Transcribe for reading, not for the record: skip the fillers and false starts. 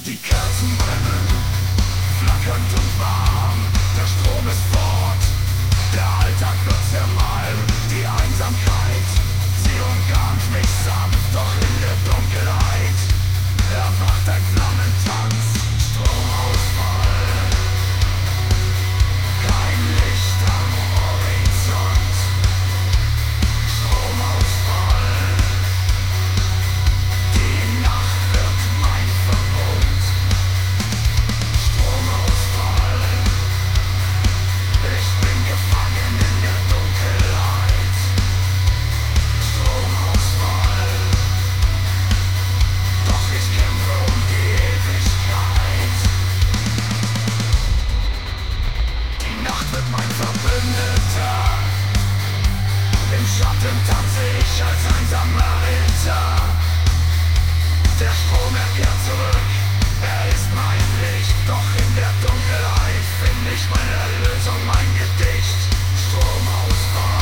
Die Kerzen brennen, flackernd und warm. Der Strom ist fort, der Alltag wird zermalm. Die Einsamkeit, sie umgarnt mich sanft, doch in der Dunkelheit erwacht ein Flammentanz. Stromausfall, kein Licht am Horizont. Stromausfall, die Nacht wird mein Verbund. Stromausfall, ich bin gefangen in der Dunkelheit. Stromausfall, doch ich kämpfe um die Ewigkeit. Die Nacht wird mein Verbündeter. Im Schatten tanze ich als einsamer Ritter. Der Strom kehrt zurück, er ist mein Licht. Doch in der Dunkelheit finde ich meine Erlösung, mein Gedicht. Stromausfall.